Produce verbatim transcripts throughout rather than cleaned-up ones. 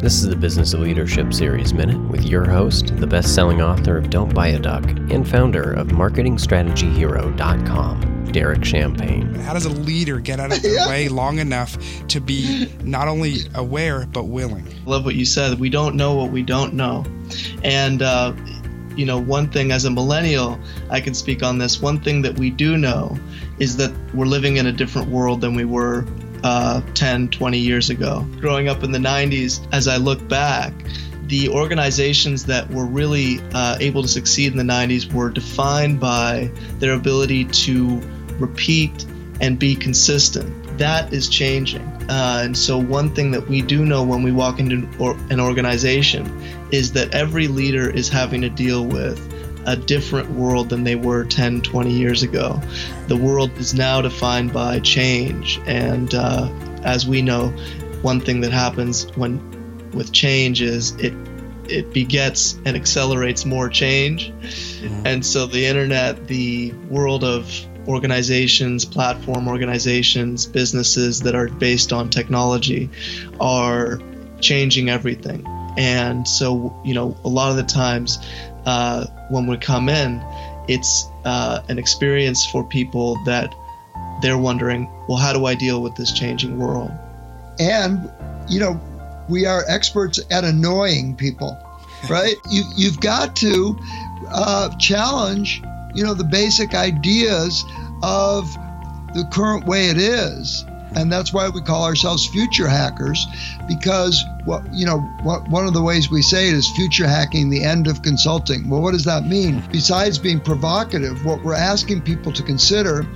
This is the Business of Leadership Series Minute with your host, the best-selling author of Don't Buy a Duck and founder of marketing strategy hero dot com, Derek Champagne. How does a leader get out of their yeah. way long enough to be not only aware, but willing? I love what you said. We don't know what we don't know. And, uh, you know, one thing as a millennial, I can speak on this. One thing that we do know is that we're living in a different world than we were Uh, ten, twenty years ago. Growing up in the nineties, as I look back, the organizations that were really uh, able to succeed in the nineties were defined by their ability to repeat and be consistent. That is changing. Uh, and so one thing that we do know when we walk into or, an organization is that every leader is having to deal with a different world than they were ten, twenty years ago. The world is now defined by change. And uh, as we know, one thing that happens when with change is it it begets and accelerates more change. Mm-hmm. And so the internet, the world of organizations, platform organizations, businesses that are based on technology are changing everything. And so, you know, a lot of the times uh, when we come in, it's uh, an experience for people that they're wondering, well, how do I deal with this changing world? And, you know, we are experts at annoying people, right? you, you've got to uh, challenge, you know, the basic ideas of the current way it is. And that's why we call ourselves future hackers, because what you know, what, one of the ways we say it is future hacking, the end of consulting. Well, what does that mean? Besides being provocative, what we're asking people to consider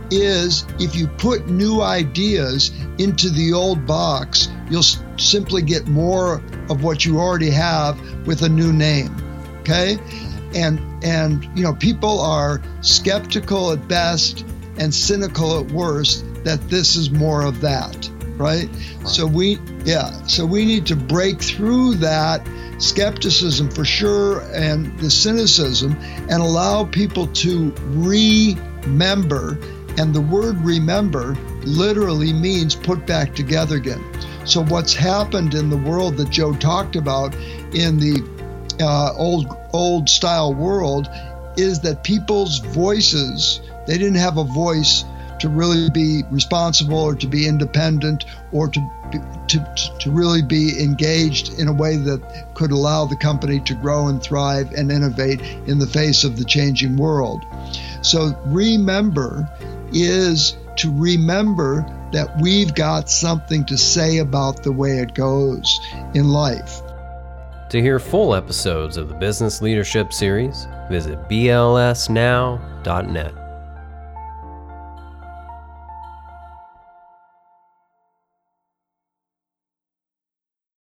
is if you put new ideas into the old box, you'll s- simply get more of what you already have with a new name. Okay? And and you know, people are skeptical at best and cynical at worst that this is more of that, right? right? So we, yeah, so we need to break through that skepticism for sure and the cynicism and allow people to remember. And the word remember literally means put back together again. So what's happened in the world that Joe talked about in the uh, old old style world is that people's voices, they didn't have a voice to really be responsible or to be independent or to, to to really be engaged in a way that could allow the company to grow and thrive and innovate in the face of the changing world. So remember is to remember that we've got something to say about the way it goes in life. To hear full episodes of the Business Leadership Series, visit B L S now dot net.